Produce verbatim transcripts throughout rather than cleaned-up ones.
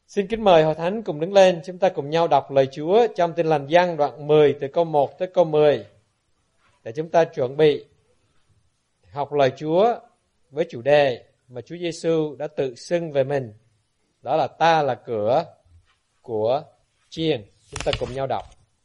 Xin kính mời Hội Thánh cùng đứng lên, chúng ta cùng nhau đọc lời Chúa trong Tin Lành Giăng đoạn mười từ câu một tới câu mười. Để chúng ta chuẩn bị học lời Chúa với chủ đề mà Chúa Giêsu đã tự xưng về mình. Đó là ta là cửa của chiên. Chúng ta cùng nhau đọc.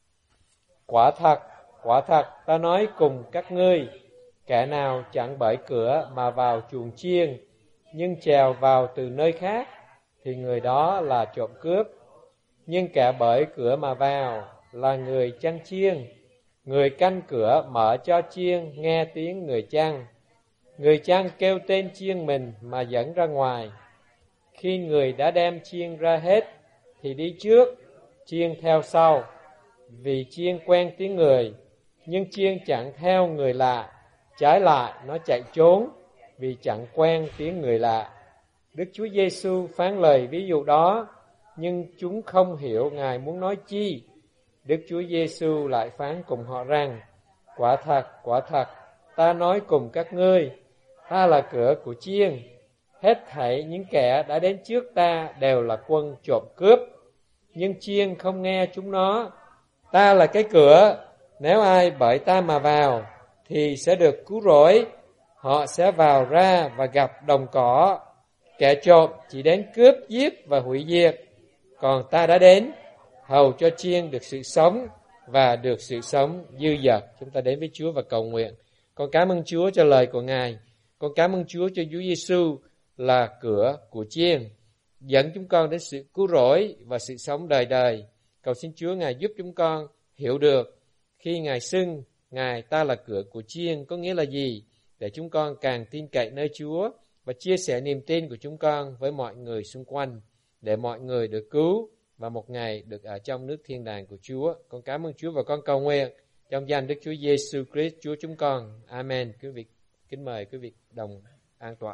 Quả thật, quả thật, ta nói cùng các ngươi, kẻ nào chẳng bởi cửa mà vào chuồng chiên, nhưng trèo vào từ nơi khác, thì người đó là trộm cướp. Nhưng kẻ bởi cửa mà vào là người chăn chiên. Người canh cửa mở cho chiên nghe tiếng người chăn. Người chăn kêu tên chiên mình mà dẫn ra ngoài. Khi người đã đem chiên ra hết thì đi trước, chiên theo sau, vì chiên quen tiếng người. Nhưng chiên chẳng theo người lạ, trái lại nó chạy trốn vì chẳng quen tiếng người lạ. Đức Chúa Giêsu phán lời ví dụ đó, nhưng chúng không hiểu Ngài muốn nói chi. Đức Chúa Giêsu lại phán cùng họ rằng, quả thật, quả thật, ta nói cùng các ngươi, ta là cửa của chiên. Hết thảy những kẻ đã đến trước ta đều là quân trộm cướp, nhưng chiên không nghe chúng nó. Ta là cái cửa, nếu ai bởi ta mà vào, thì sẽ được cứu rỗi. Họ sẽ vào ra và gặp đồng cỏ. Kẻ trộm chỉ đến cướp, giết và hủy diệt. Còn ta đã đến, hầu cho chiên được sự sống và được sự sống dư dật. Chúng ta đến với Chúa và cầu nguyện. Con cảm ơn Chúa cho lời của Ngài. Con cảm ơn Chúa cho Chúa Giêsu là cửa của chiên, dẫn chúng con đến sự cứu rỗi và sự sống đời đời. Cầu xin Chúa Ngài giúp chúng con hiểu được khi Ngài xưng Ngài ta là cửa của chiên có nghĩa là gì, để chúng con càng tin cậy nơi Chúa và chia sẻ niềm tin của chúng con với mọi người xung quanh, để mọi người được cứu và một ngày được ở trong nước thiên đàng của Chúa. Con cảm ơn Chúa và con cầu nguyện trong danh Đức Chúa Giêsu Christ Chúa chúng con. Amen. Quý vị kính mời quý vị đồng an tọa.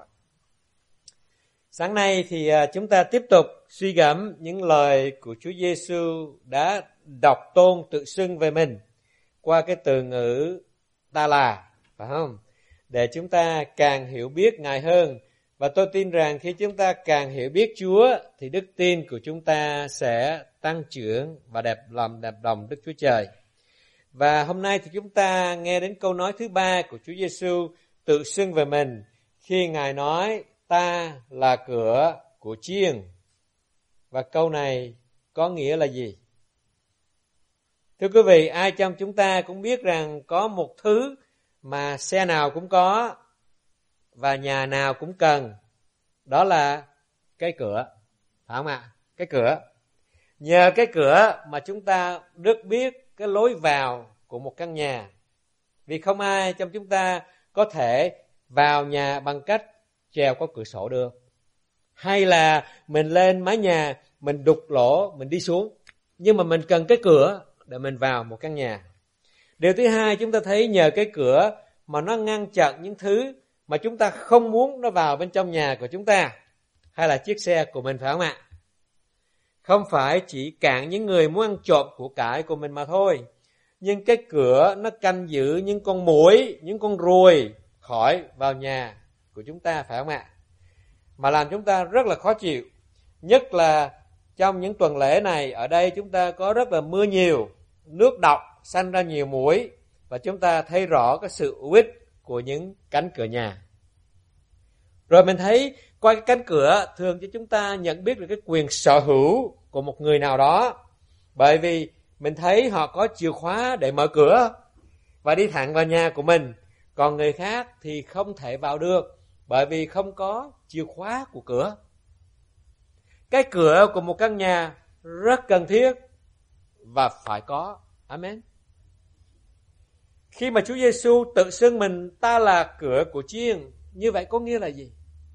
Sáng nay thì chúng ta tiếp tục suy gẫm những lời của Chúa Giêsu đã đọc tôn tự xưng về mình qua cái từ ngữ ta là, phải không? Để chúng ta càng hiểu biết Ngài hơn. Và tôi tin rằng khi chúng ta càng hiểu biết Chúa thì đức tin của chúng ta sẽ tăng trưởng và đẹp lòng đẹp lòng Đức Chúa Trời. Và hôm nay thì chúng ta nghe đến câu nói thứ ba của Chúa Giêsu tự xưng về mình khi Ngài nói ta là cửa của chiên. Và câu này có nghĩa là gì? Thưa quý vị, ai trong chúng ta cũng biết rằng có một thứ mà xe nào cũng có và nhà nào cũng cần, đó là cái cửa, phải không ạ? Cái cửa. Nhờ cái cửa mà chúng ta được biết cái lối vào của một căn nhà. Vì không ai trong chúng ta có thể vào nhà bằng cách trèo qua cửa sổ được, hay là mình lên mái nhà, mình đục lỗ, mình đi xuống. Nhưng mà mình cần cái cửa để mình vào một căn nhà. Điều thứ hai, chúng ta thấy nhờ cái cửa mà nó ngăn chặn những thứ mà chúng ta không muốn nó vào bên trong nhà của chúng ta, hay là chiếc xe của mình, phải không ạ? Không phải chỉ cản những người muốn ăn trộm của cải của mình mà thôi, nhưng cái cửa nó canh giữ những con muỗi, những con ruồi khỏi vào nhà của chúng ta, phải không ạ? Mà làm chúng ta rất là khó chịu. Nhất là trong những tuần lễ này, ở đây chúng ta có rất là mưa nhiều, nước đọng sanh ra nhiều muỗi, và chúng ta thấy rõ cái sự hữu ích của những cánh cửa nhà. Rồi mình thấy qua cái cánh cửa thường cho chúng ta nhận biết được cái quyền sở hữu của một người nào đó. Bởi vì mình thấy họ có chìa khóa để mở cửa và đi thẳng vào nhà của mình. Còn người khác thì không thể vào được bởi vì không có chìa khóa của cửa. Cái cửa của một căn nhà rất cần thiết và phải có. Amen. Khi mà Chúa Giêsu tự xưng mình ta là cửa của chiên, như vậy có nghĩa là gì?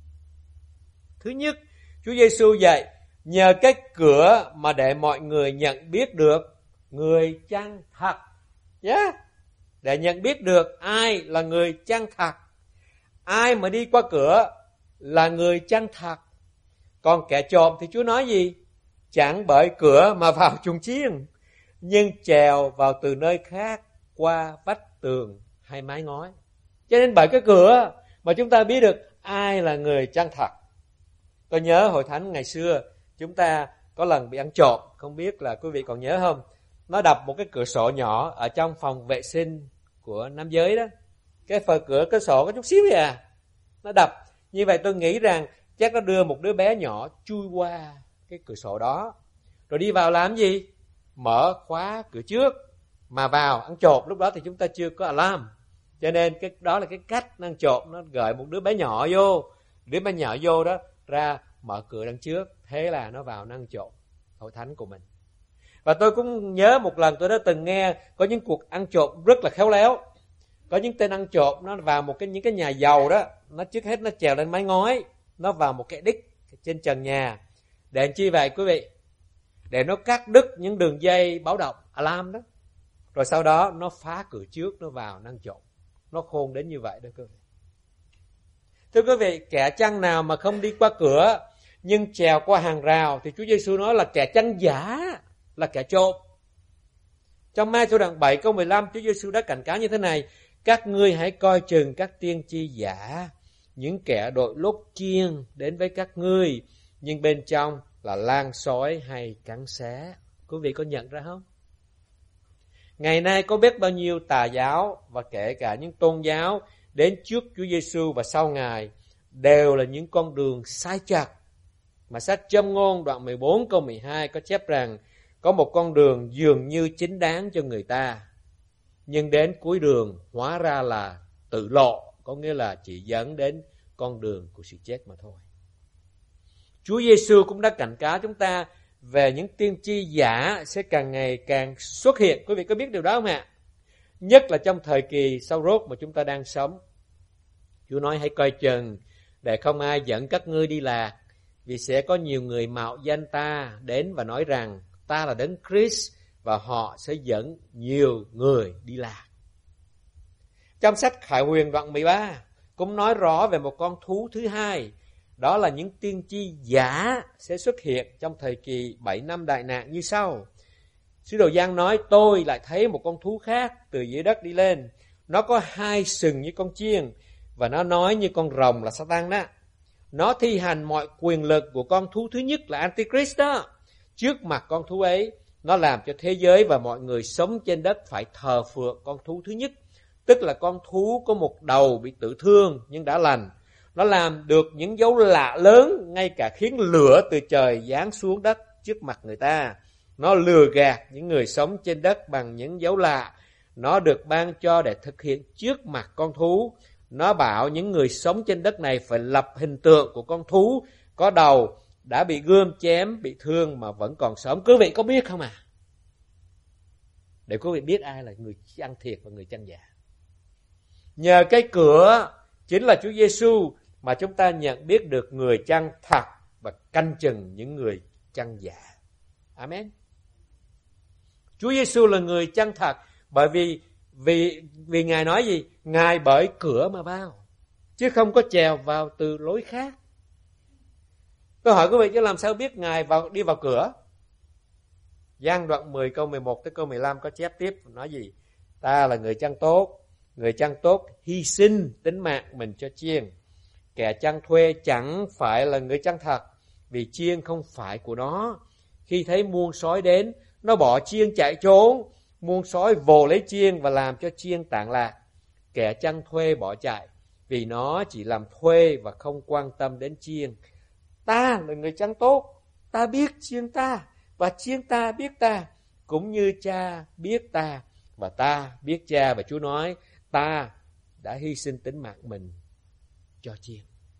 Thứ nhất, Chúa Giêsu dạy nhờ cái cửa mà để mọi người nhận biết được người chân thật. Yeah. Để nhận biết được ai là người chân thật. Ai mà đi qua cửa là người chân thật. Còn kẻ trộm thì Chúa nói gì? Chẳng bởi cửa mà vào chuồng chiên, nhưng trèo vào từ nơi khác qua vách tường hay mái ngói. Cho nên bởi cái cửa mà chúng ta biết được ai là người chân thật. Tôi nhớ hội thánh ngày xưa chúng ta có lần bị ăn trộm, không biết là quý vị còn nhớ không? Nó đập một cái cửa sổ nhỏ ở trong phòng vệ sinh của nam giới đó. Cái phần cửa cửa sổ có chút xíu vậy à. Nó đập. Như vậy tôi nghĩ rằng chắc nó đưa một đứa bé nhỏ chui qua cái cửa sổ đó. Rồi đi vào làm gì? Mở khóa cửa trước mà vào ăn trộm. Lúc đó thì chúng ta chưa có alarm. Cho nên cái đó là cái cách ăn trộm. Nó gửi một đứa bé nhỏ vô. Đứa bé nhỏ vô đó ra mở cửa đằng trước. Thế là nó vào nó ăn trộm hội thánh của mình. Và tôi cũng nhớ một lần tôi đã từng nghe có những cuộc ăn trộm rất là khéo léo. Có những tên ăn trộm nó vào một cái những cái nhà giàu đó, nó trước hết nó trèo lên mái ngói, nó vào một cái đích trên trần nhà. Để làm chi vậy quý vị? Để nó cắt đứt những đường dây báo động alarm đó. Rồi sau đó nó phá cửa trước, nó vào nó ăn trộm. Nó khôn đến như vậy đó quý vị. Thưa quý vị, kẻ chăn nào mà không đi qua cửa nhưng trèo qua hàng rào thì Chúa Giêsu nói là kẻ chăn giả, là kẻ trộm. Trong Ma-thi-ô đoạn bảy câu mười lăm, Chúa Giêsu đã cảnh cáo như thế này: các ngươi hãy coi chừng các tiên tri giả, những kẻ đội lốt chiên đến với các ngươi, nhưng bên trong là lang sói hay cắn xé. Quý vị có nhận ra không? Ngày nay có biết bao nhiêu tà giáo và kể cả những tôn giáo đến trước Chúa Giêsu và sau Ngài đều là những con đường sai chặt. Mà sách Châm Ngôn đoạn mười bốn câu mười hai có chép rằng có một con đường dường như chính đáng cho người ta, nhưng đến cuối đường hóa ra là tự lộ, có nghĩa là chỉ dẫn đến con đường của sự chết mà thôi. Chúa Giêsu cũng đã cảnh cáo chúng ta về những tiên tri giả sẽ càng ngày càng xuất hiện. Quý vị có biết điều đó không ạ? Nhất là trong thời kỳ sau rốt mà chúng ta đang sống. Chúa nói hãy coi chừng để không ai dẫn các ngươi đi lạc, vì sẽ có nhiều người mạo danh ta đến và nói rằng ta là Đấng Christ, và họ sẽ dẫn nhiều người đi lạc. Trong sách Khải Huyền đoạn mười ba cũng nói rõ về một con thú thứ hai. Đó là những tiên tri giả sẽ xuất hiện trong thời kỳ bảy năm đại nạn như sau. Sứ đồ Giăng nói: tôi lại thấy một con thú khác từ dưới đất đi lên. Nó có hai sừng như con chiên, và nó nói như con rồng, là Sa-tan đó. Nó thi hành mọi quyền lực của con thú thứ nhất là Antichrist đó. Trước mặt con thú ấy, nó làm cho thế giới và mọi người sống trên đất phải thờ phượng con thú thứ nhất. Tức là con thú có một đầu bị tử thương nhưng đã lành. Nó làm được những dấu lạ lớn, ngay cả khiến lửa từ trời giáng xuống đất trước mặt người ta. Nó lừa gạt những người sống trên đất bằng những dấu lạ. Nó được ban cho để thực hiện trước mặt con thú. Nó bảo những người sống trên đất này phải lập hình tượng của con thú có đầu đã bị gươm chém, bị thương mà vẫn còn sống. Quý vị có biết không à? Để quý vị biết ai là người chăn thiệt và người chăn giả. Nhờ cái cửa chính là Chúa Giêsu mà chúng ta nhận biết được người chăn thật và canh chừng những người chăn giả. Amen. Chúa Giêsu là người chăn thật, bởi vì vì vì Ngài nói gì? Ngài bởi cửa mà vào, chứ không có trèo vào từ lối khác. Tôi hỏi quý vị, chứ làm sao biết Ngài vào đi vào cửa? Giăng đoạn mười câu mười một tới câu mười lăm có chép tiếp nói gì? Ta là người chăn tốt, người chăn tốt hy sinh tính mạng mình cho chiên. Kẻ chăn thuê chẳng phải là người chăn thật, vì chiên không phải của nó. Khi thấy muôn sói đến, nó bỏ chiên chạy trốn. Muôn sói vồ lấy chiên và làm cho chiên tản lạc. Kẻ chăn thuê bỏ chạy, vì nó chỉ làm thuê và không quan tâm đến chiên. Ta là người chăn tốt, ta biết chiên ta, và chiên ta biết ta, cũng như cha biết ta, và ta biết cha. Và Chúa nói, ta đã hy sinh tính mạng mình cho chiên.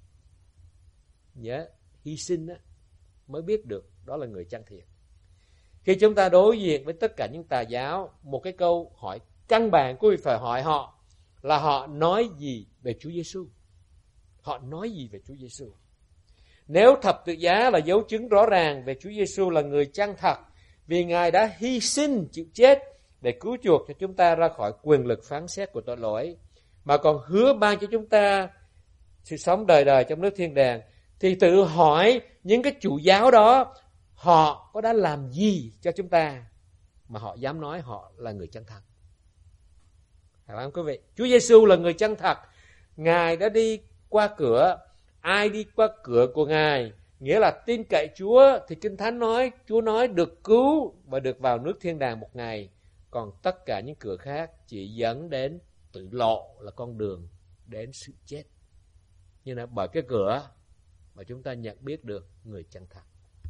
Nhớ, hy sinh á, mới biết được đó là người chăn thiệt. Khi chúng ta đối diện với tất cả những tà giáo, một cái câu hỏi căn bản quý vị phải hỏi họ là họ nói gì về Chúa Giêsu? Họ nói gì về Chúa Giêsu? Nếu thập tự giá là dấu chứng rõ ràng về Chúa Giêsu là người chăn thật, vì Ngài đã hy sinh chịu chết để cứu chuộc cho chúng ta ra khỏi quyền lực phán xét của tội lỗi, mà còn hứa ban cho chúng ta sự sống đời đời trong nước thiên đàng, thì tự hỏi những cái chủ giáo đó họ có đã làm gì cho chúng ta mà họ dám nói họ là người chân thật? Phải không quý vị? Chúa Giêsu là người chân thật. Ngài đã đi qua cửa. Ai đi qua cửa của Ngài, Nghĩa là tin cậy Chúa thì Kinh Thánh nói, Chúa nói được cứu và được vào nước thiên đàng một ngày. Còn tất cả những cửa khác chỉ dẫn đến tử lộ, là con đường đến sự chết. Nhưng là bởi cái cửa mà chúng ta nhận biết được người chân thật.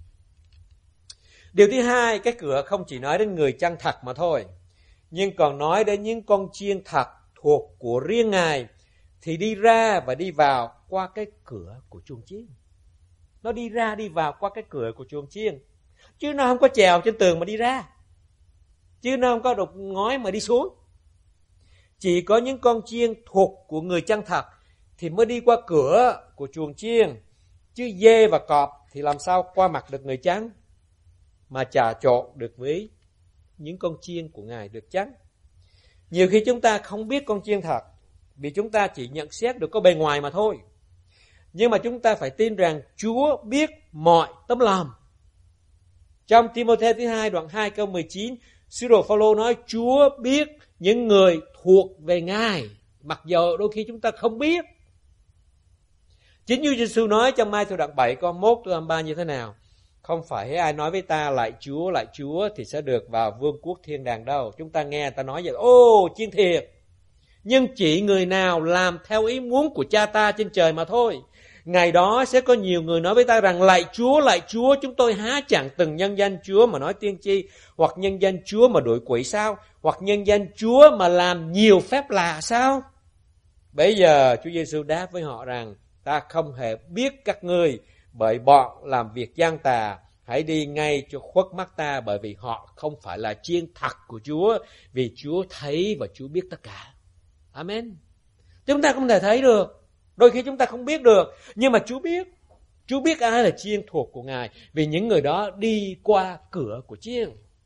Điều thứ hai, cái cửa không chỉ nói đến người chân thật mà thôi, nhưng còn nói đến những con chiên thật thuộc của riêng Ngài, thì đi ra và đi vào qua cái cửa của chuồng chiên. Nó đi ra đi vào qua cái cửa của chuồng chiên, chứ nó không có trèo trên tường mà đi ra, chứ nó không có đục ngói mà đi xuống. Chỉ có những con chiên thuộc của người chân thật thì mới đi qua cửa của chuồng chiên, chứ dê và cọp thì làm sao qua mặt được người chắn mà trà trộn được với những con chiên của Ngài được chắn. Nhiều khi chúng ta không biết con chiên thật, vì chúng ta chỉ nhận xét được có bề ngoài mà thôi. Nhưng mà chúng ta phải tin rằng Chúa biết mọi tấm lòng. Trong Ti-mô-thê thứ hai đoạn hai câu mười chín, sứ đồ Phao-lô nói Chúa biết những người thuộc về Ngài, mặc dù đôi khi chúng ta không biết. Chính Chúa Giêsu nói trong Mai-thơ đoạn bảy câu mốt tới hai mươi ba như thế nào? Không phải ai nói với ta lại Chúa, lại Chúa thì sẽ được vào vương quốc thiên đàng đâu. Chúng ta nghe người ta nói vậy, ô chiên thiệt. Nhưng chỉ người nào làm theo ý muốn của cha ta trên trời mà thôi. Ngày đó sẽ có nhiều người nói với ta rằng lạy Chúa, lạy Chúa, chúng tôi há chẳng từng nhân danh Chúa mà nói tiên tri, hoặc nhân danh Chúa mà đuổi quỷ sao, hoặc nhân danh Chúa mà làm nhiều phép lạ sao? Bây giờ Chúa Giêsu đáp với họ rằng ta không hề biết các ngươi, bởi bọn làm việc gian tà, hãy đi ngay cho khuất mắt ta, bởi vì họ không phải là chiên thật của Chúa, vì Chúa thấy và Chúa biết tất cả. Amen. Chúng ta không thể thấy được, đôi khi chúng ta không biết được, nhưng mà Chúa biết. Chúa biết ai là chiên thuộc của Ngài, vì những người đó đi qua cửa của chiên.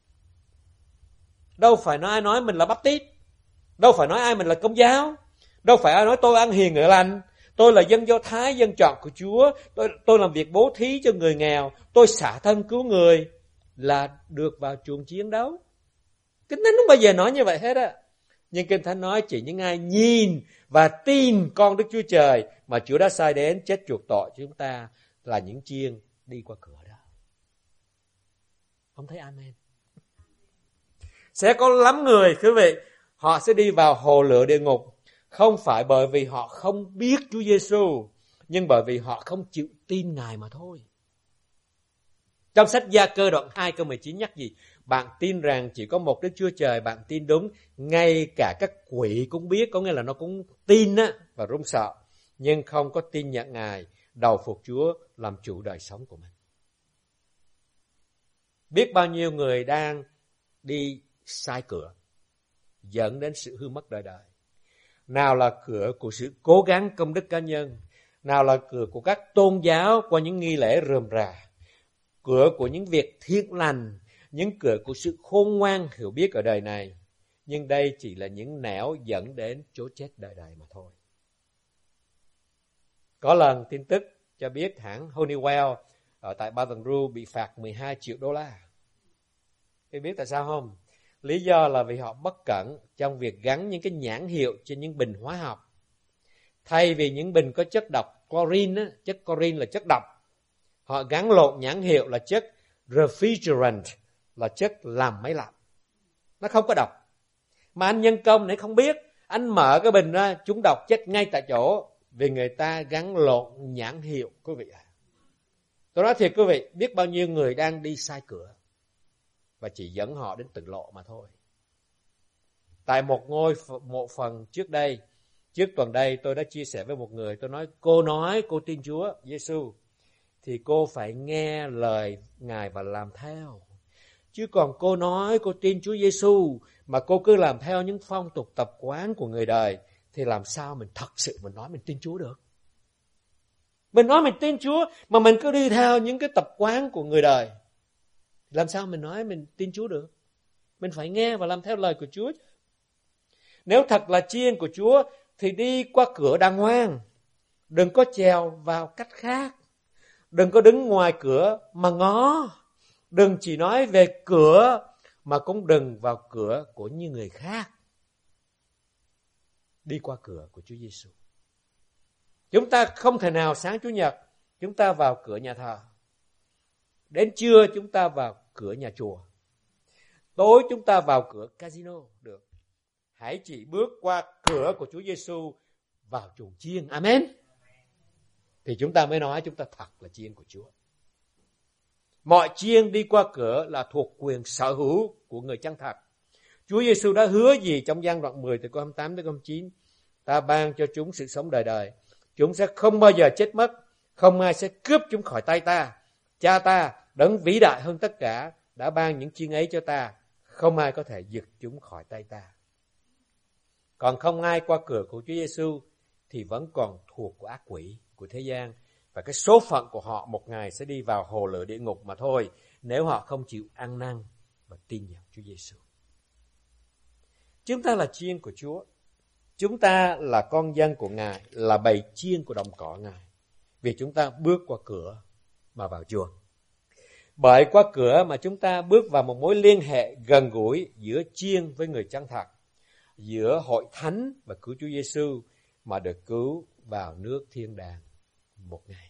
Đâu phải nói ai nói mình là Baptist, đâu phải nói ai mình là Công giáo, đâu phải ai nói tôi ăn hiền ở lành, tôi là dân Do Thái, dân chọn của Chúa, tôi, tôi làm việc bố thí cho người nghèo, tôi xả thân cứu người, là được vào chuồng chiến đấu. Kinh Thánh không bao giờ nói như vậy hết á. Nhưng Kinh Thánh nói chỉ những ai nhìn và tin con Đức Chúa Trời mà Chúa đã sai đến chết chuộc tội cho chúng ta là những chiên đi qua cửa đó. Không thấy amen? Sẽ có lắm người, quý vị, họ sẽ đi vào hồ lửa địa ngục, không phải bởi vì họ không biết Chúa Giêsu, nhưng bởi vì họ không chịu tin Ngài mà thôi. Trong sách Gia Cơ đoạn hai câu mười chín nhắc gì? Bạn tin rằng chỉ có một Đức Chúa Trời, bạn tin đúng, ngay cả các quỷ cũng biết, có nghĩa là nó cũng tin á và run sợ, nhưng không có tin nhận Ngài, đầu phục Chúa làm chủ đời sống của mình. Biết bao nhiêu người đang đi sai cửa, dẫn đến sự hư mất đời đời. Nào là cửa của sự cố gắng công đức cá nhân, nào là cửa của các tôn giáo qua những nghi lễ rườm rà, cửa của những việc thiện lành, những cửa của sự khôn ngoan hiểu biết ở đời này. Nhưng đây chỉ là những nẻo dẫn đến chỗ chết đời đời mà thôi. Có lần tin tức cho biết hãng Honeywell ở tại Baton Rouge bị phạt mười hai triệu đô la. Các biết tại sao không? Lý do là vì họ bất cẩn trong việc gắn những cái nhãn hiệu trên những bình hóa học. Thay vì những bình có chất độc chlorine, á, chất chlorine là chất độc, họ gắn lộn nhãn hiệu là chất refrigerant, là chất làm máy lạnh. Nó không có độc. Mà anh nhân công này không biết, anh mở cái bình ra, chúng độc chết ngay tại chỗ, vì người ta gắn lộn nhãn hiệu, quý vị ạ. Tôi nói thiệt quý vị, biết bao nhiêu người đang đi sai cửa, và chỉ dẫn họ đến tử lộ mà thôi. Tại một ngôi mộ phần trước đây, trước tuần đây tôi đã chia sẻ với một người, tôi nói cô nói cô tin Chúa Giêsu thì cô phải nghe lời Ngài và làm theo. Chứ còn cô nói cô tin Chúa Giêsu mà cô cứ làm theo những phong tục tập quán của người đời thì làm sao mình thật sự mình nói mình tin Chúa được? Mình nói mình tin Chúa mà mình cứ đi theo những cái tập quán của người đời, làm sao mình nói mình tin Chúa được? Mình phải nghe và làm theo lời của Chúa. Nếu thật là chiên của Chúa thì đi qua cửa đàng hoàng, đừng có trèo vào cách khác, đừng có đứng ngoài cửa mà ngó, đừng chỉ nói về cửa mà cũng đừng vào cửa của những người khác. Đi qua cửa của Chúa Giêsu. Chúng ta không thể nào sáng Chủ nhật chúng ta vào cửa nhà thờ, Đến trưa chúng ta vào cửa nhà chùa. Tối chúng ta vào cửa casino được. Hãy chỉ bước qua cửa của Chúa Giêsu vào chuồng chiên. Amen. Thì chúng ta mới nói chúng ta thật là chiên của Chúa. Mọi chiên đi qua cửa là thuộc quyền sở hữu của người chân thật. Chúa Giêsu đã hứa gì trong Giăng đoạn mười từ câu hai mươi tám đến câu hai mươi chín? Ta ban cho chúng sự sống đời đời. Chúng sẽ không bao giờ chết mất. Không ai sẽ cướp chúng khỏi tay ta. Cha ta, đấng vĩ đại hơn tất cả, đã ban những chiên ấy cho ta. Không ai có thể giật chúng khỏi tay ta. Còn không ai qua cửa của Chúa Giêsu thì vẫn còn thuộc của ác quỷ, của thế gian. Và cái số phận của họ một ngày sẽ đi vào hồ lửa địa ngục mà thôi, nếu họ không chịu ăn năn và tin vào Chúa Giêsu. Chúng ta là chiên của Chúa. Chúng ta là con dân của Ngài, là bầy chiên của đồng cỏ Ngài. Vì chúng ta bước qua cửa mà vào chuồng. Bởi qua cửa mà chúng ta bước vào một mối liên hệ gần gũi giữa chiên với người chân thật, giữa hội thánh và cứu Chúa Giêsu mà được cứu vào nước thiên đàng một ngày.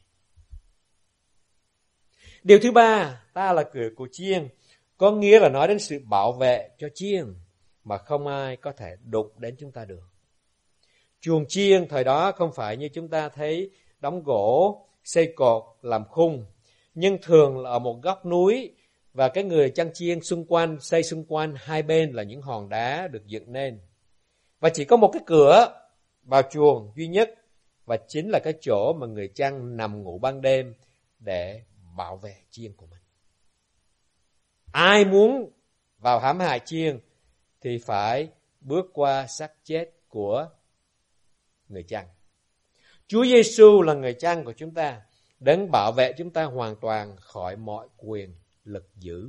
Điều thứ ba, ta là cửa của chiên, có nghĩa là nói đến sự bảo vệ cho chiên mà không ai có thể đụng đến chúng ta được. Chuồng chiên thời đó không phải như chúng ta thấy đóng gỗ, xây cột, làm khung, nhưng thường là ở một góc núi và cái người chăn chiên xung quanh, xây xung quanh hai bên là những hòn đá được dựng nên. Và chỉ có một cái cửa vào chuồng duy nhất, và chính là cái chỗ mà người chăn nằm ngủ ban đêm để bảo vệ chiên của mình. Ai muốn vào hãm hại chiên thì phải bước qua xác chết của người chăn. Chúa Giêsu là người chăn của chúng ta, đấng bảo vệ chúng ta hoàn toàn khỏi mọi quyền lực dữ.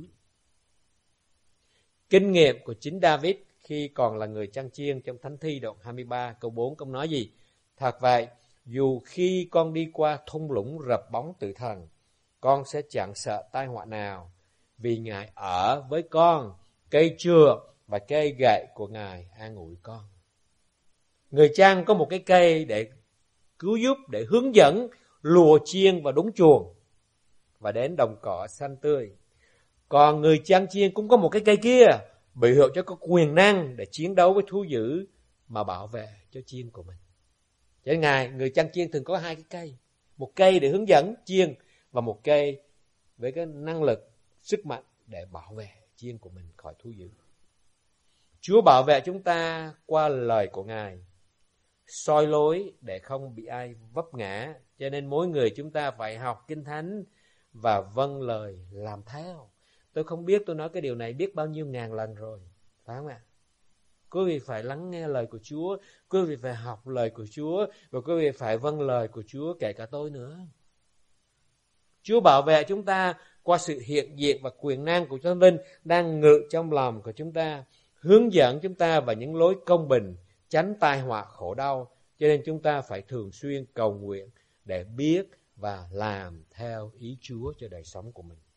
Kinh nghiệm của chính David khi còn là người chăn chiên trong Thánh Thi đoạn hai mươi ba câu bốn, ông nói gì? Thật vậy, dù khi con đi qua thung lũng rập bóng tử thần, con sẽ chẳng sợ tai họa nào, vì Ngài ở với con, cây chừa và cây gậy của Ngài an ủi con. Người chăn có một cái cây để cứu giúp, để hướng dẫn lùa chiên vào đúng chuồng và đến đồng cỏ xanh tươi. Còn người chăn chiên cũng có một cái cây kia, bị hiệu cho có quyền năng để chiến đấu với thú dữ mà bảo vệ cho chiên của mình. Cho nên Ngài, người chăn chiên thường có hai cái cây. Một cây để hướng dẫn chiên và một cây với cái năng lực, sức mạnh để bảo vệ chiên của mình khỏi thú dữ. Chúa bảo vệ chúng ta qua lời của Ngài, soi lối để không bị ai vấp ngã. Cho nên mỗi người chúng ta phải học Kinh Thánh và vâng lời làm theo. Tôi không biết tôi nói cái điều này biết bao nhiêu ngàn lần rồi, phải không ạ? Quý vị phải lắng nghe lời của Chúa, quý vị phải học lời của Chúa, và quý vị phải vâng lời của Chúa, kể cả tôi nữa. Chúa bảo vệ chúng ta qua sự hiện diện và quyền năng của Thánh Linh đang ngự trong lòng của chúng ta, hướng dẫn chúng ta vào những lối công bình, tránh tai họa khổ đau. Cho nên chúng ta phải thường xuyên cầu nguyện để biết và làm theo ý Chúa cho đời sống của mình.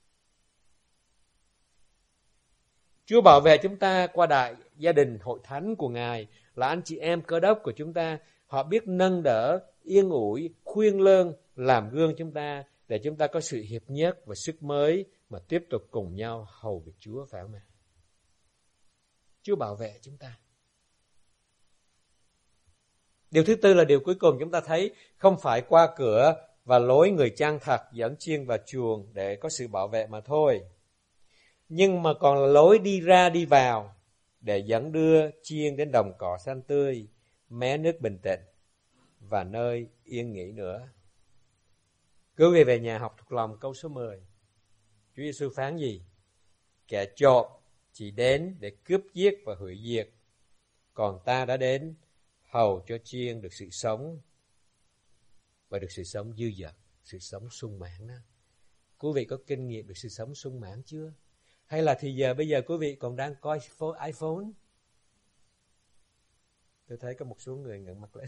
Chúa bảo vệ chúng ta qua đại gia đình hội thánh của Ngài, là anh chị em cơ đốc của chúng ta. Họ biết nâng đỡ, yên ủi, khuyên lơn, làm gương chúng ta để chúng ta có sự hiệp nhất và sức mới mà tiếp tục cùng nhau hầu việc Chúa, phải không ạ? Chúa bảo vệ chúng ta. Điều thứ tư là điều cuối cùng chúng ta thấy, không phải qua cửa và lối người chăn thật dẫn chiên vào chuồng để có sự bảo vệ mà thôi, nhưng mà còn là lối đi ra đi vào để dẫn đưa chiên đến đồng cỏ xanh tươi, mé nước bình tĩnh và nơi yên nghỉ nữa. Cứ về về nhà học thuộc lòng câu số mười. Chúa Giêsu phán gì? Kẻ trộm chỉ đến để cướp giết và hủy diệt, còn ta đã đến hầu cho chiên được sự sống và được sự sống dư dật, sự sống sung mãn đó. Quý vị có kinh nghiệm được sự sống sung mãn chưa? Hay là thì giờ bây giờ quý vị còn đang coi iPhone? Tôi thấy có một số người ngẩng mặt lên.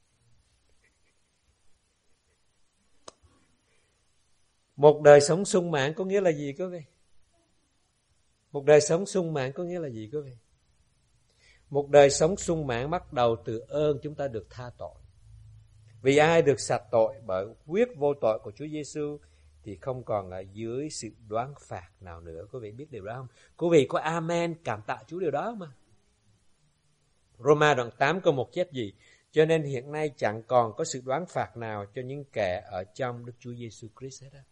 Một đời sống sung mãn có nghĩa là gì quý vị? Một đời sống sung mãn có nghĩa là gì quý vị? Một đời sống sung mãn bắt đầu từ ơn chúng ta được tha tội. Vì ai được sạch tội bởi huyết vô tội của Chúa Giêsu thì không còn ở dưới sự đoán phạt nào nữa. Quý vị biết điều đó không? Quý vị có amen cảm tạ Chúa điều đó mà. Roma đoạn tám câu một chép gì? Cho nên hiện nay chẳng còn có sự đoán phạt nào cho những kẻ ở trong Đức Chúa Giêsu Christ hết á.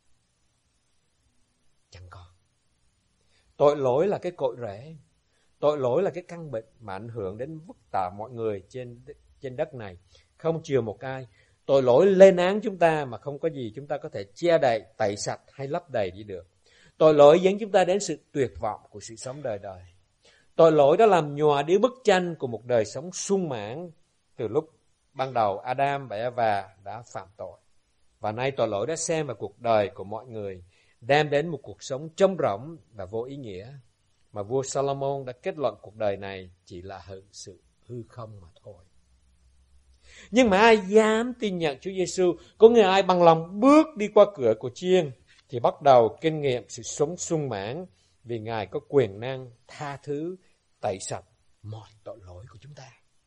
Chẳng còn. Tội lỗi là cái cội rễ. Tội lỗi là cái căn bệnh mà ảnh hưởng đến tất cả mọi người trên trên đất này. Không chừa một ai. Tội lỗi lên án chúng ta mà không có gì chúng ta có thể che đậy, tẩy sạch hay lấp đầy đi được. Tội lỗi dẫn chúng ta đến sự tuyệt vọng của sự sống đời đời. Tội lỗi đã làm nhòa đi bức tranh của một đời sống sung mãn từ lúc ban đầu Adam và Eva đã phạm tội. Và nay tội lỗi đã xen vào cuộc đời của mọi người, đem đến một cuộc sống trống rỗng và vô ý nghĩa. Mà vua Solomon đã kết luận cuộc đời này chỉ là sự hư không mà thôi. Nhưng mà ai dám tin nhận Chúa Giêsu, có người ai bằng lòng bước đi qua cửa của chiên, thì bắt đầu kinh nghiệm sự sống sung mãn, vì Ngài có quyền năng tha thứ, tẩy sạch mọi tội lỗi của chúng ta.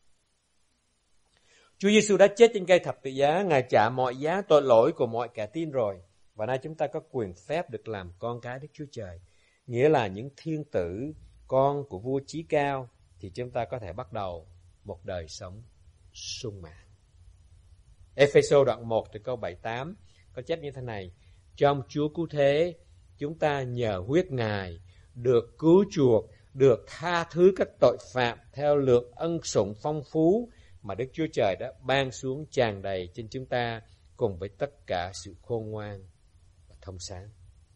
Chúa Giêsu đã chết trên cây thập tự giá, Ngài trả mọi giá tội lỗi của mọi kẻ tin rồi. Và nay chúng ta có quyền phép được làm con cái Đức Chúa Trời, nghĩa là những thiên tử, con của vua chí cao, thì chúng ta có thể bắt đầu một đời sống sung mãn. Ê-phê-sô đoạn một từ câu bảy tám có chép như thế này: trong Chúa cứu thế, chúng ta nhờ huyết Ngài được cứu chuộc, được tha thứ các tội phạm theo lượng ân sủng phong phú mà Đức Chúa Trời đã ban xuống tràn đầy trên chúng ta, cùng với tất cả sự khôn ngoan và thông sáng.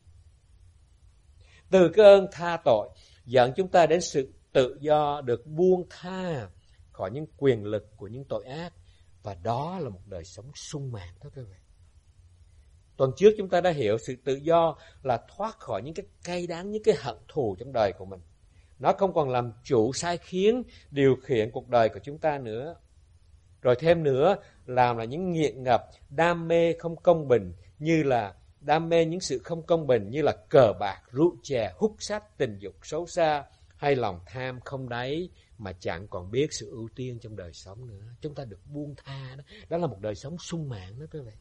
Từ cái ơn tha tội dẫn chúng ta đến sự tự do, được buông tha khỏi những quyền lực của những tội ác, và đó là một đời sống sung mãn đó quý vị. Tuần trước chúng ta đã hiểu sự tự do là thoát khỏi những cái cay đắng, những cái hận thù trong đời của mình. Nó không còn làm chủ sai khiến, điều khiển cuộc đời của chúng ta nữa. Rồi thêm nữa, làm là những nghiện ngập, đam mê không công bình, như là đam mê những sự không công bình như là cờ bạc, rượu chè, hút sách, tình dục xấu xa, hay lòng tham không đáy mà chẳng còn biết sự ưu tiên trong đời sống nữa. Chúng ta được buông tha đó. Đó là một đời sống sung mãn đó quý vị.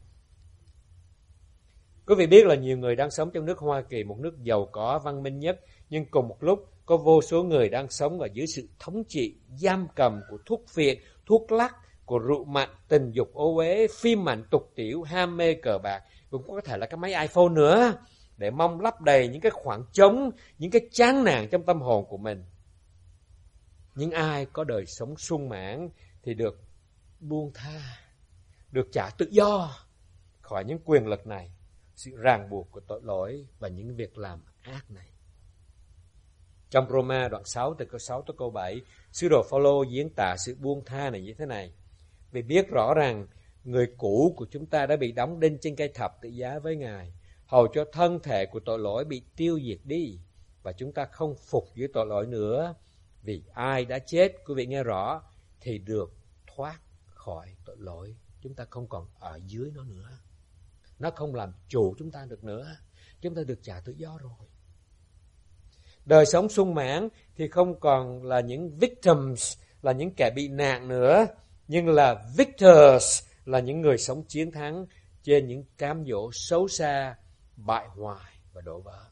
Quý vị biết là nhiều người đang sống trong nước Hoa Kỳ, một nước giàu có, văn minh nhất, nhưng cùng một lúc có vô số người đang sống ở dưới sự thống trị, giam cầm của thuốc phiện, thuốc lắc, của rượu mạnh, tình dục ô uế, phim mạnh tục tiểu, ham mê cờ bạc, cũng có thể là cái máy iPhone nữa, để mong lấp đầy những cái khoảng trống, những cái chán nản trong tâm hồn của mình. Nhưng ai có đời sống sung mãn thì được buông tha, được trả tự do khỏi những quyền lực này, sự ràng buộc của tội lỗi và những việc làm ác này. Trong Roma đoạn sáu từ câu sáu tới câu bảy, sứ đồ Phao-lô diễn tả sự buông tha này như thế này: vì biết rõ rằng người cũ của chúng ta đã bị đóng đinh trên cây thập tự giá với Ngài, hầu cho thân thể của tội lỗi bị tiêu diệt đi, và chúng ta không phục dưới tội lỗi nữa. Vì ai đã chết, quý vị nghe rõ, thì được thoát khỏi tội lỗi. Chúng ta không còn ở dưới nó nữa. Nó không làm chủ chúng ta được nữa. Chúng ta được trả tự do rồi. Đời sống sung mãn thì không còn là những victims, là những kẻ bị nạn nữa, nhưng là victors, là những người sống chiến thắng trên những cám dỗ xấu xa, bại hoại và đổ vỡ.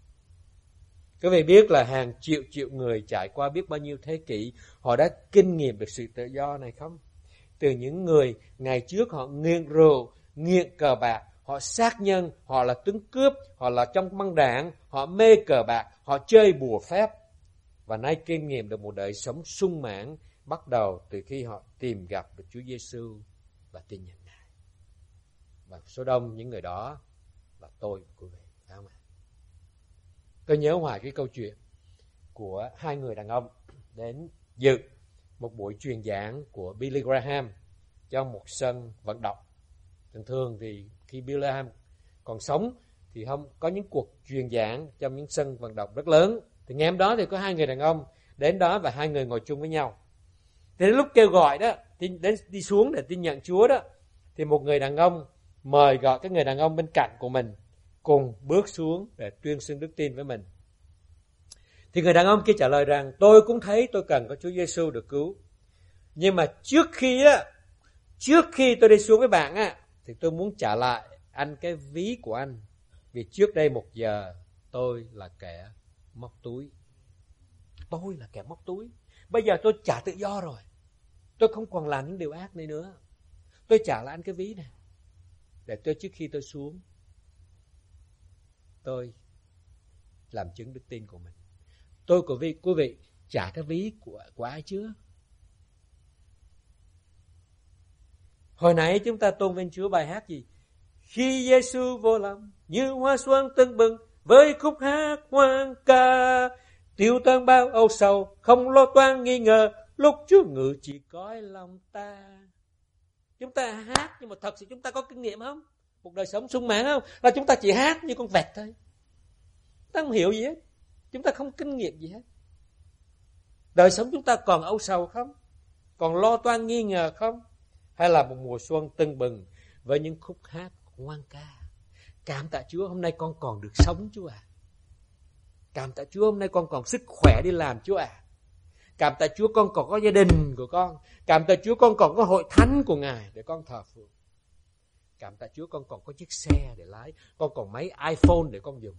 Quý vị biết là hàng triệu triệu người trải qua biết bao nhiêu thế kỷ, họ đã kinh nghiệm được sự tự do này không? Từ những người ngày trước họ nghiện rượu, nghiện cờ bạc, họ sát nhân, họ là tướng cướp, họ là trong băng đảng, họ mê cờ bạc, họ chơi bùa phép. Và nay kinh nghiệm được một đời sống sung mãn, bắt đầu từ khi họ tìm gặp được Chúa Giêsu và tin nhận Ngài. Và số đông những người đó là tôi, quý vị, phải không ạ? Tôi nhớ hoài cái câu chuyện của hai người đàn ông đến dự một buổi truyền giảng của Billy Graham trong một sân vận động. Thường thường thì khi Billy Graham còn sống thì không có những cuộc truyền giảng trong những sân vận động rất lớn. Thì ngày hôm đó thì có hai người đàn ông đến đó và hai người ngồi chung với nhau. Thì đến lúc kêu gọi đó, đến đi xuống để tin nhận Chúa đó, thì một người đàn ông mời gọi cái người đàn ông bên cạnh của mình cùng bước xuống để tuyên xưng đức tin với mình. Thì người đàn ông kia trả lời rằng: tôi cũng thấy tôi cần có Chúa Giêsu được cứu. Nhưng mà trước khi á, trước khi tôi đi xuống với bạn á, thì tôi muốn trả lại anh cái ví của anh Vì trước đây một giờ tôi là kẻ móc túi. Tôi là kẻ móc túi. Bây giờ tôi trả tự do rồi. Tôi không còn làm những điều ác này nữa. Tôi trả lại anh cái ví này. Để tôi trước khi tôi xuống, tôi làm chứng đức tin của mình. Tôi của vị, quý vị trả cái ví của, của ai chưa? Hồi nãy chúng ta tôn vinh Chúa bài hát gì? Khi Giêsu vô lòng như hoa xuân tưng bừng với khúc hát hoang ca, tiêu tan bao âu sầu, không lo toan nghi ngờ, lúc Chúa ngự chỉ cõi lòng ta. Chúng ta hát nhưng mà thật sự chúng ta có kinh nghiệm không? Một đời sống sung mãn không? Là chúng ta chỉ hát như con vẹt thôi. Chúng ta không hiểu gì hết. Chúng ta không kinh nghiệm gì hết. Đời sống chúng ta còn âu sầu không? Còn lo toan nghi ngờ không? Hay là một mùa xuân tưng bừng với những khúc hát hoang ca? Cảm tạ Chúa hôm nay con còn được sống Chúa à. Cảm tạ Chúa hôm nay con còn sức khỏe đi làm Chúa à. Cảm tạ Chúa con còn có gia đình của con. Cảm tạ Chúa con còn có hội thánh của Ngài để con thờ phượng. Cảm tạ Chúa con còn có chiếc xe để lái. Con còn máy iPhone để con dùng.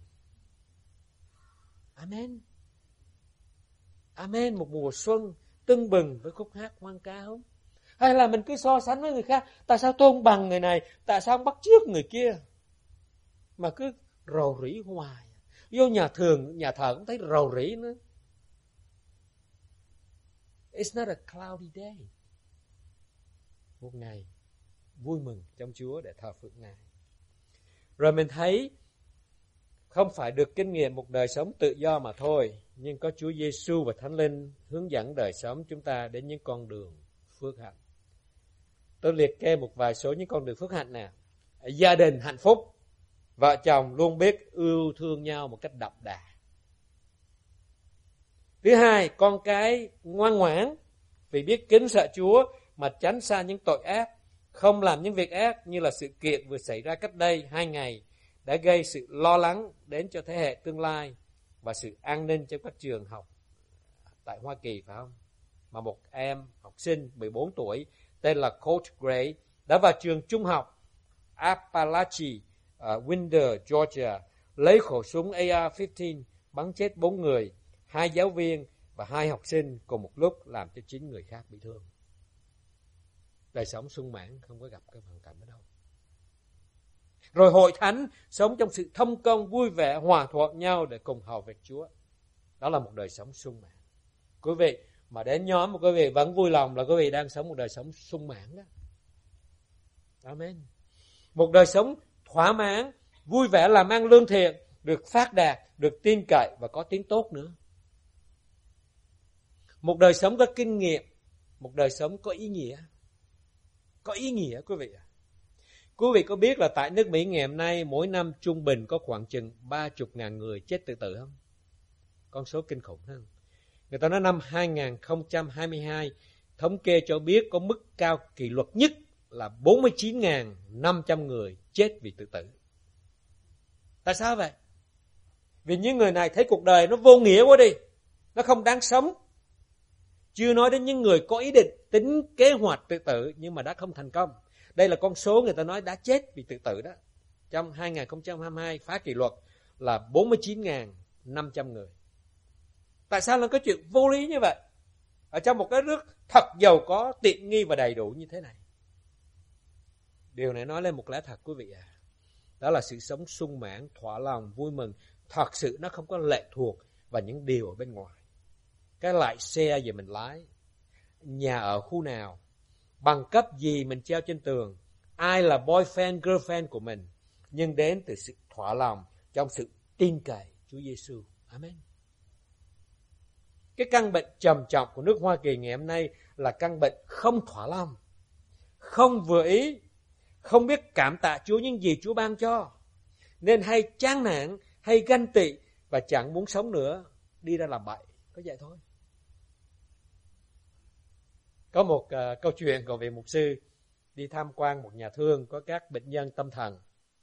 Amen. Amen. Một mùa xuân tưng bừng với khúc hát hoang ca không? Hay là mình cứ so sánh với người khác. Tại sao tôi không bằng người này? Tại sao không bắt chước người kia? Mà cứ rầu rĩ hoài. Vô nhà thường, nhà thờ cũng thấy rầu rĩ nữa. It's not a cloudy day. Một ngày vui mừng trong Chúa để thờ phượng Ngài. Rồi mình thấy không phải được kinh nghiệm một đời sống tự do mà thôi, nhưng có Chúa Giêsu và Thánh Linh hướng dẫn đời sống chúng ta đến những con đường phước hạnh. Tôi liệt kê một vài số những con đường phước hạnh nè. Gia đình hạnh phúc, vợ chồng luôn biết yêu thương nhau một cách đậm đà. Thứ hai, con cái ngoan ngoãn vì biết kính sợ Chúa mà tránh xa những tội ác, không làm những việc ác như là sự kiện vừa xảy ra cách đây hai ngày đã gây sự lo lắng đến cho thế hệ tương lai và sự an ninh trong các trường học tại Hoa Kỳ, phải không? Mà một em học sinh mười bốn tuổi tên là Colt Gray đã vào trường trung học Appalachia, uh, Winder, Georgia, lấy khẩu súng A R mười lăm bắn chết bốn người, hai giáo viên và hai học sinh cùng một lúc, làm cho chín người khác bị thương. Đời sống sung mãn không có gặp cái hoàn cảnh đó đâu. Rồi hội thánh sống trong sự thông công, vui vẻ, hòa thuận nhau để cùng hầu việc Chúa. Đó là một đời sống sung mãn. Quý vị mà đến nhóm mà quý vị vẫn vui lòng là quý vị đang sống một đời sống sung mãn đó. Amen. Một đời sống thỏa mãn, vui vẻ, làm ăn lương thiện, được phát đạt, được tin cậy và có tiếng tốt nữa. Một đời sống có kinh nghiệm, một đời sống có ý nghĩa. Có ý nghĩa quý vị ạ. Quý vị có biết là tại nước Mỹ ngày hôm nay mỗi năm trung bình có khoảng chừng ba mươi nghìn người chết tự tử không? Con số kinh khủng không? Người ta nói năm hai không hai hai thống kê cho biết có mức cao kỷ lục nhất là bốn mươi chín nghìn năm trăm người chết vì tự tử. Tại sao vậy? Vì những người này thấy cuộc đời nó vô nghĩa quá đi, nó không đáng sống. Chưa nói đến những người có ý định tính kế hoạch tự tử nhưng mà đã không thành công. Đây là con số người ta nói đã chết vì tự tử đó. Trong hai không hai hai phá kỷ lục là bốn mươi chín nghìn năm trăm người. Tại sao là có chuyện vô lý như vậy? Ở trong một cái nước thật giàu có, tiện nghi và đầy đủ như thế này. Điều này nói lên một lẽ thật quý vị à. Đó là sự sống sung mãn, thỏa lòng, vui mừng. Thật sự nó không có lệ thuộc vào những điều ở bên ngoài. Cái loại xe gì mình lái, nhà ở khu nào, bằng cấp gì mình treo trên tường, ai là boyfriend, girlfriend của mình, nhưng đến từ sự thỏa lòng trong sự tin cậy Chúa Giêsu. Amen. Cái căn bệnh trầm trọng của nước Hoa Kỳ ngày hôm nay là căn bệnh không thỏa lòng, không vừa ý, không biết cảm tạ Chúa những gì Chúa ban cho, nên hay chán nản, hay ganh tị và chẳng muốn sống nữa, đi ra làm bậy. Có vậy thôi. Có một uh, câu chuyện của vị mục sư đi tham quan một nhà thương có các bệnh nhân tâm thần.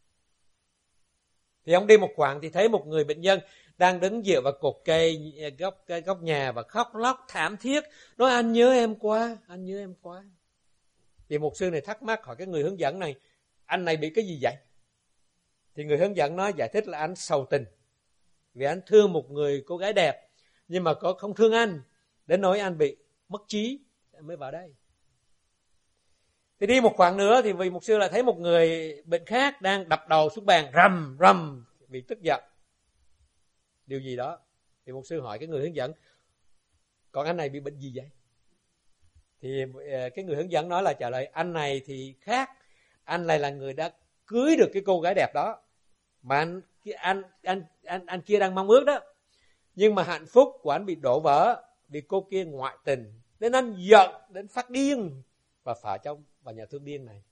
Thì ông đi một khoảng thì thấy một người bệnh nhân đang đứng dựa vào cột cây góc, góc nhà và khóc lóc thảm thiết. Nói anh nhớ em quá, anh nhớ em quá. Thì mục sư này thắc mắc hỏi cái người hướng dẫn này, anh này bị cái gì vậy? Thì người hướng dẫn nói giải thích là anh sầu tình. Vì anh thương một người cô gái đẹp, nhưng mà có không thương anh, đến nỗi anh bị mất trí, anh mới vào đây. Thì đi một khoảng nữa thì vị mục sư lại thấy một người bệnh khác đang đập đầu xuống bàn rầm rầm vì tức giận. Điều gì đó. Thì mục sư hỏi cái người hướng dẫn, còn anh này bị bệnh gì vậy? Thì cái người hướng dẫn nói là trả lời, anh này thì khác, anh này là người đã cưới được cái cô gái đẹp đó, mà anh anh anh anh anh kia đang mong ước đó. Nhưng mà hạnh phúc của anh bị đổ vỡ vì cô kia ngoại tình, nên anh giận đến phát điên và phá trong vào nhà thương điên này.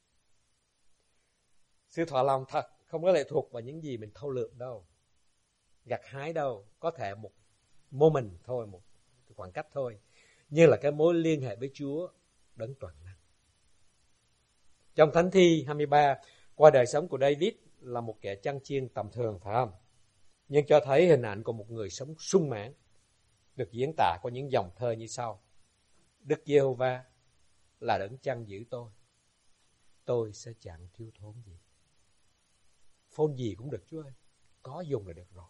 Sự thỏa lòng thật không có lệ thuộc vào những gì mình thâu lượm đâu, gặt hái đâu, có thể một moment thôi, một khoảng cách thôi, như là cái mối liên hệ với Chúa đấng toàn năng. Trong Thánh Thi hai mươi ba, qua đời sống của David là một kẻ chăn chiên tầm thường, phải không? Nhưng cho thấy hình ảnh của một người sống sung mãn, được diễn tả qua những dòng thơ như sau: Đức Giê-hô-va là đấng chăn giữ tôi, tôi sẽ chẳng thiếu thốn gì. Phone gì cũng được Chúa ơi, có dùng là được rồi.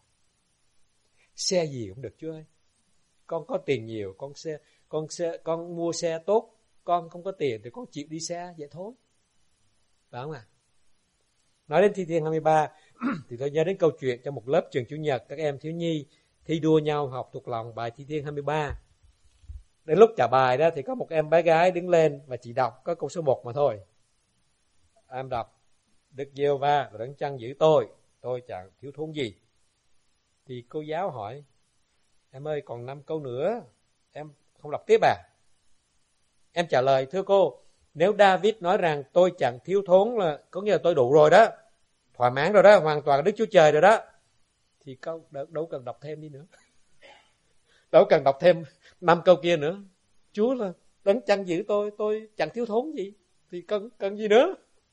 Xe gì cũng được Chúa ơi, con có tiền nhiều, con xe, con xe, con mua xe tốt, con không có tiền thì con chịu đi xe vậy thôi, phải không ạ? À? Nói đến Thi Thiên hai mươi ba thì tôi nhớ đến câu chuyện trong một lớp trường Chủ nhật, các em thiếu nhi thi đua nhau học thuộc lòng bài Thi Thiên hai mươi ba. Đến lúc trả bài đó thì có một em bé gái đứng lên và chỉ đọc có câu số một mà thôi. Em đọc: Đức Giê-hô-va là đấng chăn giữ tôi, tôi chẳng thiếu thốn gì. Thì cô giáo hỏi: em ơi, còn năm câu nữa, em không đọc tiếp à? Em trả lời: thưa cô, nếu David nói rằng tôi chẳng thiếu thốn là có nghĩa là tôi đủ rồi đó, thỏa mãn rồi đó, hoàn toàn Đức Chúa Trời rồi đó, thì câu đâu cần đọc thêm đi nữa. Đâu cần đọc thêm năm câu kia nữa. Chúa là đấng chăn giữ tôi, tôi chẳng thiếu thốn gì, thì cần cần gì nữa.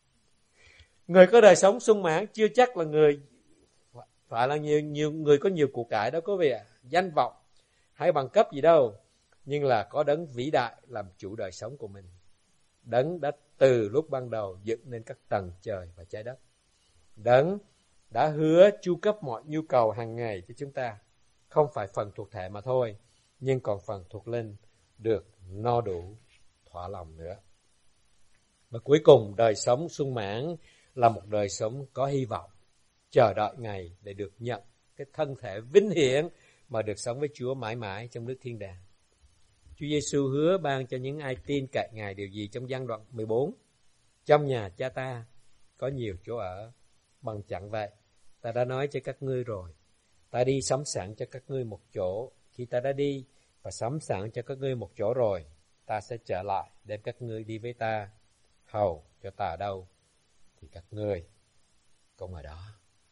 Người có đời sống sung mãn chưa chắc là người phải là nhiều nhiều người có nhiều của cải đó quý vị ạ, danh vọng hay bằng cấp gì đâu, nhưng là có đấng vĩ đại làm chủ đời sống của mình. Đấng đã từ lúc ban đầu dựng nên các tầng trời và trái đất. Đấng đã hứa chu cấp mọi nhu cầu hàng ngày cho chúng ta, không phải phần thuộc thể mà thôi, nhưng còn phần thuộc linh được no đủ thỏa lòng nữa. Và cuối cùng, đời sống sung mãn là một đời sống có hy vọng, chờ đợi ngày để được nhận cái thân thể vinh hiển mà được sống với Chúa mãi mãi trong nước thiên đàng. Chúa Giêsu hứa ban cho những ai tin cậy Ngài điều gì trong Giăng đoạn mười bốn? Trong nhà Cha ta có nhiều chỗ ở, bằng chẳng vậy ta đã nói cho các ngươi rồi. Ta đi sắm sẵn cho các ngươi một chỗ. Khi ta đã đi và sắm sẵn cho các ngươi một chỗ rồi, ta sẽ trở lại đem các ngươi đi với ta. Hầu cho ta ở đâu thì các ngươi cũng ở đó.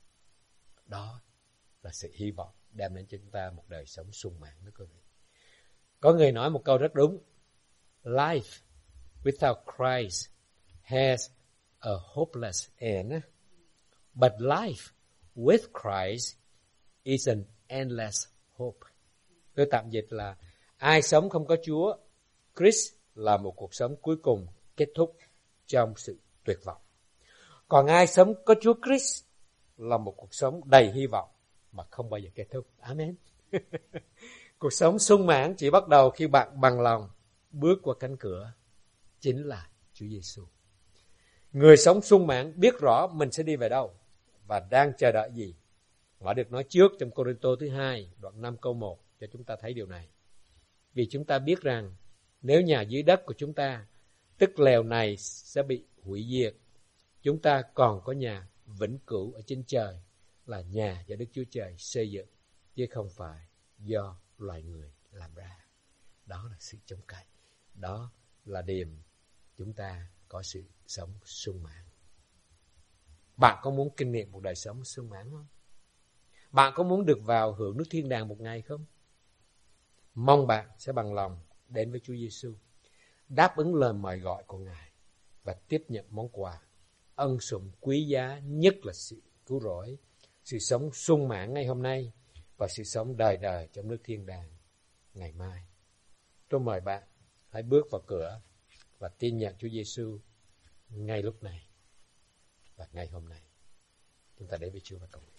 Đó là sự hy vọng đem đến cho chúng ta một đời sống sung mãn đó quý vị. Có người nói một câu rất đúng: Life without Christ has a hopeless end, but life with Christ is an endless hope. Tôi tạm dịch là ai sống không có Chúa, Christ là một cuộc sống cuối cùng kết thúc trong sự tuyệt vọng. Còn ai sống có Chúa Christ là một cuộc sống đầy hy vọng mà không bao giờ kết thúc. Amen. Cuộc sống sung mãn chỉ bắt đầu khi bạn bằng lòng bước qua cánh cửa, chính là Chúa Giêsu. Người sống sung mãn biết rõ mình sẽ đi về đâu và đang chờ đợi gì. Họ được nói trước trong Cô-rinh-tô thứ hai, đoạn năm câu một cho chúng ta thấy điều này. Vì chúng ta biết rằng nếu nhà dưới đất của chúng ta, tức lều này sẽ bị hủy diệt, chúng ta còn có nhà vĩnh cửu ở trên trời, là nhà do Đức Chúa Trời xây dựng, chứ không phải do loài người làm ra. Đó là sự trông cậy. Đó là điểm chúng ta có sự sống sung mãn. Bạn có muốn kinh nghiệm một đời sống sung mãn không? Bạn có muốn được vào hưởng nước thiên đàng một ngày không? Mong bạn sẽ bằng lòng đến với Chúa Giêsu, đáp ứng lời mời gọi của Ngài và tiếp nhận món quà ân sủng quý giá nhất là sự cứu rỗi, sự sống sung mãn ngày hôm nay và sự sống đời đời trong nước thiên đàng ngày mai. Tôi mời bạn hãy bước vào cửa và tin nhận Chúa Giêsu ngay lúc này và ngay hôm nay. Chúng ta đến với Chúa và cầu nguyện.